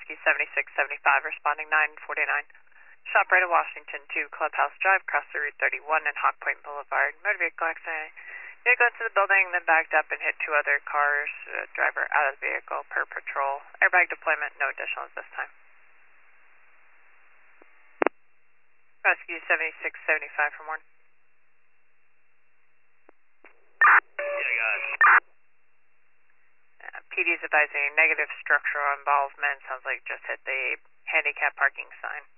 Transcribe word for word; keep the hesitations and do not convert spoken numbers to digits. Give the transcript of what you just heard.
Rescue seventy-six seventy-five, responding nine forty-nine. Shop right at Washington two, Clubhouse Drive, cross the Route thirty-one and Hawk Point Boulevard. Motor vehicle accident. Vehicle into the building, then backed up and hit two other cars. Uh, driver out of the vehicle per patrol. Airbag deployment, no additional at this time. Rescue seventy-six seventy-five for more. Yeah, guys. Uh, P D is advising negative structural involvement. Sounds like just hit the handicap parking sign.